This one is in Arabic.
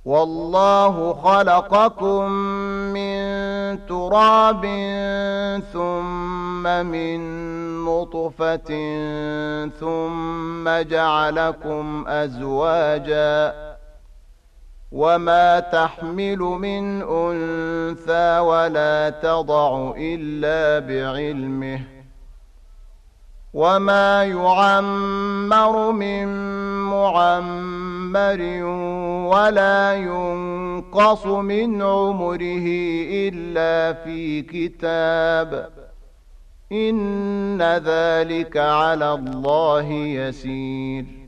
والله خلقكم من تراب ثم من نطفة ثم جعلكم أزواجا وما تحمل من أنثى ولا تضع إلا بعلمه وما يعمر من معمر ولا ينقص من عمره إلا في كتاب إن ذلك على الله يسير